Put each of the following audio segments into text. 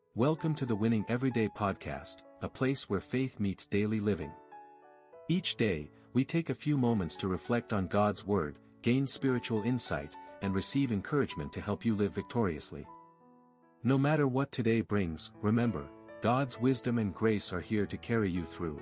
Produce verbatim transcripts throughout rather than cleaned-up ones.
Welcome to the Winning Everyday podcast, a place where faith meets daily living. Each day, we take a few moments to reflect on God's Word, gain spiritual insight, and receive encouragement to help you live victoriously. No matter what today brings, remember, God's wisdom and grace are here to carry you through.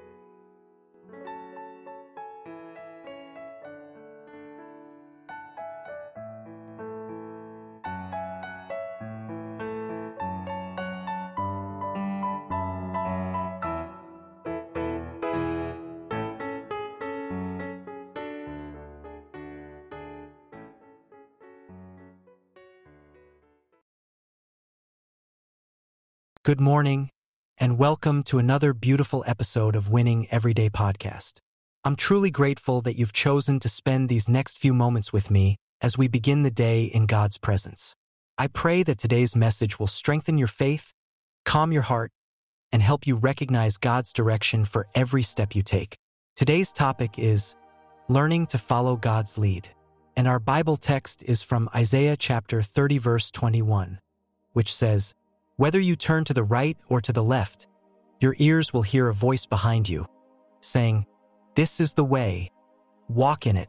Good morning, and welcome to another beautiful episode of Winning Everyday Podcast. I'm truly grateful that you've chosen to spend these next few moments with me as we begin the day in God's presence. I pray that today's message will strengthen your faith, calm your heart, and help you recognize God's direction for every step you take. Today's topic is learning to follow God's lead, and our Bible text is from Isaiah chapter thirty, verse twenty-one, which says, "Whether you turn to the right or to the left, your ears will hear a voice behind you, saying, 'This is the way, walk in it.'"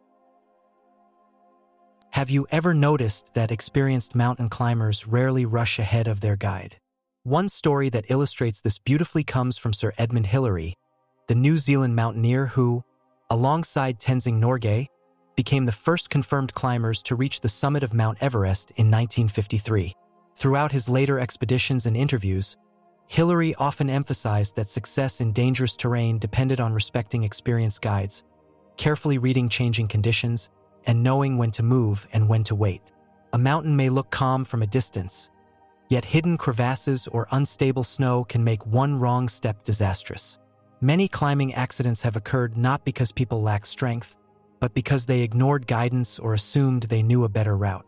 Have you ever noticed that experienced mountain climbers rarely rush ahead of their guide? One story that illustrates this beautifully comes from Sir Edmund Hillary, the New Zealand mountaineer who, alongside Tenzing Norgay, became the first confirmed climbers to reach the summit of Mount Everest in nineteen fifty-three. Throughout his later expeditions and interviews, Hillary often emphasized that success in dangerous terrain depended on respecting experienced guides, carefully reading changing conditions, and knowing when to move and when to wait. A mountain may look calm from a distance, yet hidden crevasses or unstable snow can make one wrong step disastrous. Many climbing accidents have occurred not because people lack strength, but because they ignored guidance or assumed they knew a better route.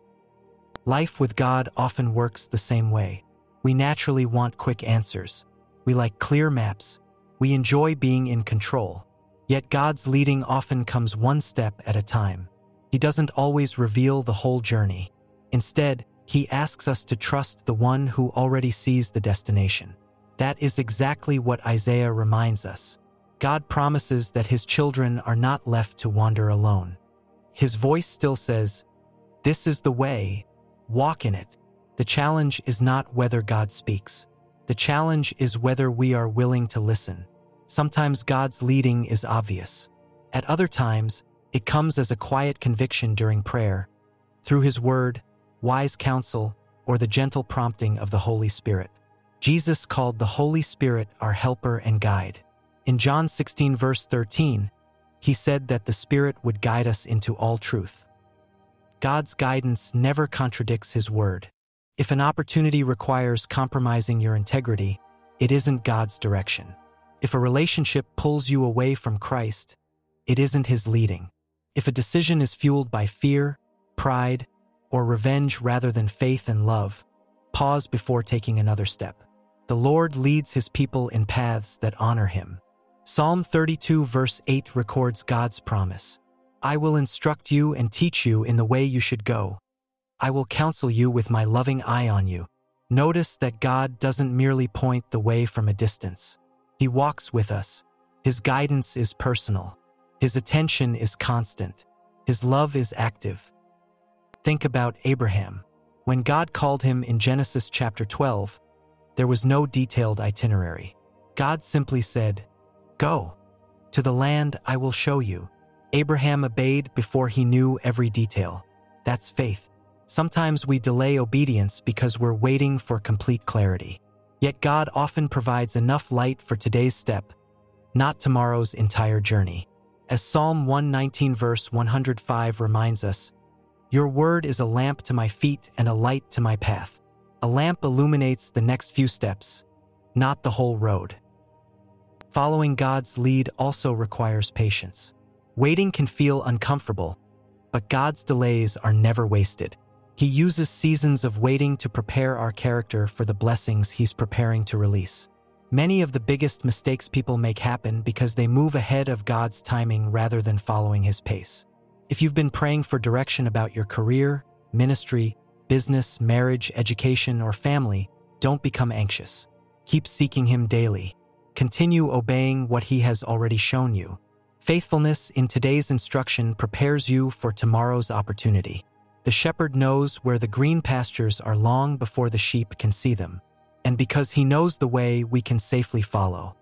Life with God often works the same way. We naturally want quick answers. We like clear maps. We enjoy being in control. Yet God's leading often comes one step at a time. He doesn't always reveal the whole journey. Instead, He asks us to trust the one who already sees the destination. That is exactly what Isaiah reminds us. God promises that His children are not left to wander alone. His voice still says, "This is the way, walk in it." The challenge is not whether God speaks. The challenge is whether we are willing to listen. Sometimes God's leading is obvious. At other times, it comes as a quiet conviction during prayer, through His word, wise counsel, or the gentle prompting of the Holy Spirit. Jesus called the Holy Spirit our helper and guide. In John sixteen, verse thirteen, He said that the Spirit would guide us into all truth. God's guidance never contradicts His word. If an opportunity requires compromising your integrity, it isn't God's direction. If a relationship pulls you away from Christ, it isn't His leading. If a decision is fueled by fear, pride, or revenge rather than faith and love, pause before taking another step. The Lord leads His people in paths that honor Him. Psalm thirty-two, verse eight records God's promise. "I will instruct you and teach you in the way you should go. I will counsel you with my loving eye on you." Notice that God doesn't merely point the way from a distance. He walks with us. His guidance is personal. His attention is constant. His love is active. Think about Abraham. When God called him in Genesis chapter twelve, there was no detailed itinerary. God simply said, "Go to the land I will show you." Abraham obeyed before he knew every detail. That's faith. Sometimes we delay obedience because we're waiting for complete clarity. Yet God often provides enough light for today's step, not tomorrow's entire journey. As Psalm one nineteen, verse one hundred five reminds us, "Your word is a lamp to my feet and a light to my path." A lamp illuminates the next few steps, not the whole road. Following God's lead also requires patience. Waiting can feel uncomfortable, but God's delays are never wasted. He uses seasons of waiting to prepare our character for the blessings He's preparing to release. Many of the biggest mistakes people make happen because they move ahead of God's timing rather than following His pace. If you've been praying for direction about your career, ministry, business, marriage, education, or family, Don't become anxious. Keep seeking him daily. Continue obeying what he has already shown you. Faithfulness in today's instruction prepares you for tomorrow's opportunity. The shepherd knows where the green pastures are long before the sheep can see them, and because he knows the way, we can safely follow.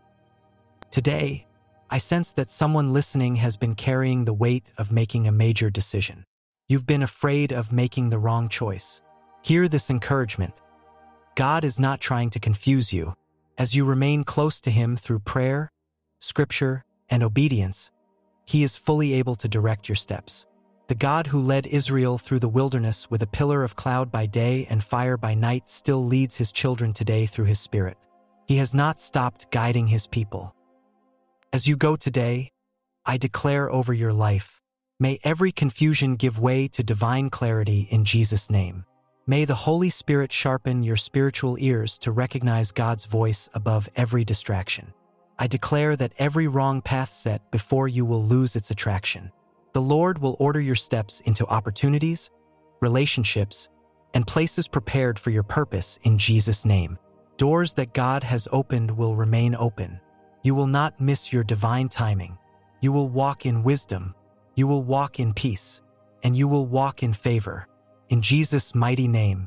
Today, I sense that someone listening has been carrying the weight of making a major decision. You've been afraid of making the wrong choice. Hear this encouragement. God is not trying to confuse you. As you remain close to him through prayer, scripture, and obedience, he is fully able to direct your steps. The God who led Israel through the wilderness with a pillar of cloud by day and fire by night still leads his children today through his Spirit. He has not stopped guiding his people. As you go today, I declare over your life, may every confusion give way to divine clarity in Jesus' name. May the Holy Spirit sharpen your spiritual ears to recognize God's voice above every distraction. I declare that every wrong path set before you will lose its attraction. The Lord will order your steps into opportunities, relationships, and places prepared for your purpose in Jesus' name. Doors that God has opened will remain open. You will not miss your divine timing. You will walk in wisdom. You will walk in peace. And you will walk in favor. In Jesus' mighty name.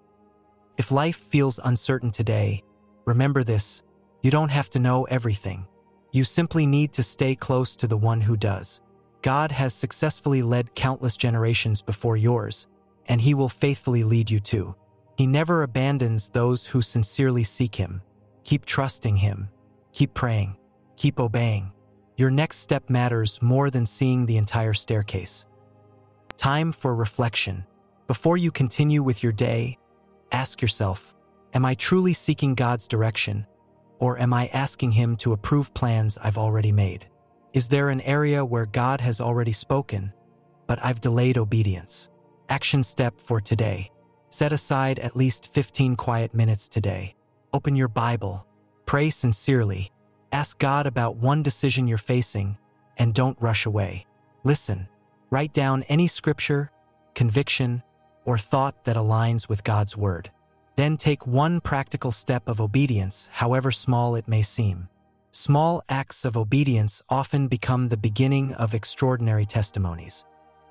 If life feels uncertain today, remember this: you don't have to know everything. You simply need to stay close to the one who does. God has successfully led countless generations before yours, and he will faithfully lead you too. He never abandons those who sincerely seek him. Keep trusting him. Keep praying. Keep obeying. Your next step matters more than seeing the entire staircase. Time for reflection. Before you continue with your day, ask yourself, am I truly seeking God's direction, or am I asking him to approve plans I've already made? Is there an area where God has already spoken, but I've delayed obedience? Action step for today. Set aside at least fifteen quiet minutes today. Open your Bible. Pray sincerely. Ask God about one decision you're facing, and don't rush away. Listen. Write down any scripture, conviction, or thought that aligns with God's word. Then take one practical step of obedience, however small it may seem. Small acts of obedience often become the beginning of extraordinary testimonies.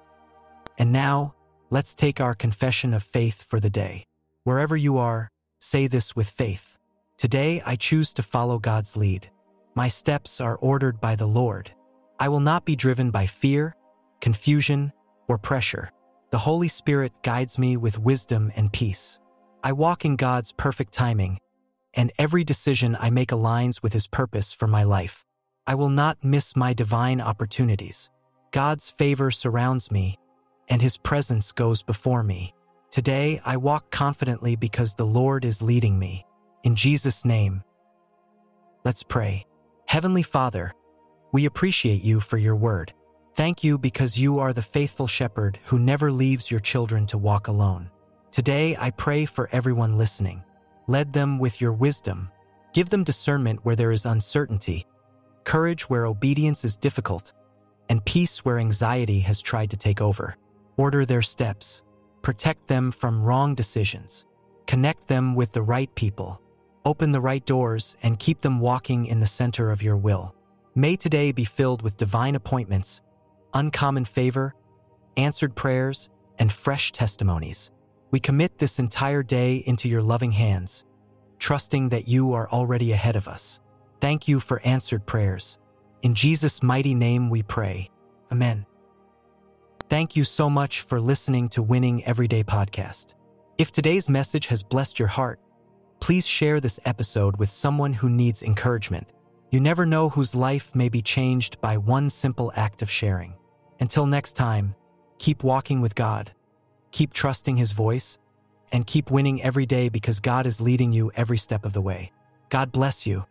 And now, let's take our confession of faith for the day. Wherever you are, say this with faith. Today, I choose to follow God's lead. My steps are ordered by the Lord. I will not be driven by fear, confusion, or pressure. The Holy Spirit guides me with wisdom and peace. I walk in God's perfect timing, and every decision I make aligns with his purpose for my life. I will not miss my divine opportunities. God's favor surrounds me, and his presence goes before me. Today, I walk confidently because the Lord is leading me. In Jesus' name, let's pray. Heavenly Father, we appreciate you for your word. Thank you because you are the faithful shepherd who never leaves your children to walk alone. Today, I pray for everyone listening. Lead them with your wisdom. Give them discernment where there is uncertainty, courage where obedience is difficult, and peace where anxiety has tried to take over. Order their steps. Protect them from wrong decisions. Connect them with the right people. Open the right doors and keep them walking in the center of your will. May today be filled with divine appointments, uncommon favor, answered prayers, and fresh testimonies. We commit this entire day into your loving hands, trusting that you are already ahead of us. Thank you for answered prayers. In Jesus' mighty name we pray. Amen. Thank you so much for listening to Winning Everyday Podcast. If today's message has blessed your heart, please share this episode with someone who needs encouragement. You never know whose life may be changed by one simple act of sharing. Until next time, keep walking with God, keep trusting his voice, and keep winning every day because God is leading you every step of the way. God bless you.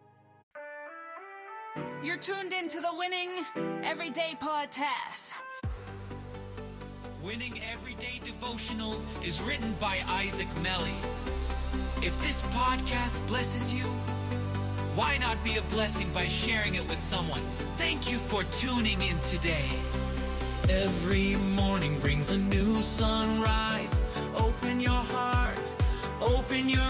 You're tuned into the Winning Everyday Podcast. Winning Everyday Devotional is written by Isaac Melly. If this podcast blesses you, why not be a blessing by sharing it with someone? Thank you for tuning in today. Every morning brings a new sunrise. Open your heart, open your